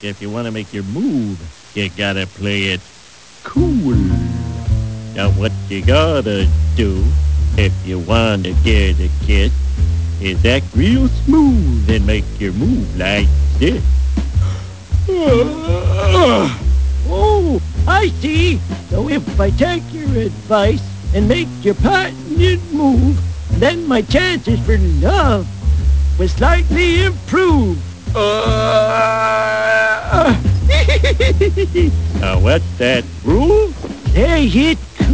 If you want to make your move, you gotta play it cool. Now what you gotta do if you want to get a kiss is act real smooth and make your move like this. Oh, I see. So if I take your advice and make your partner move, then my chances for love will slightly improve. Now what's that rule? Play it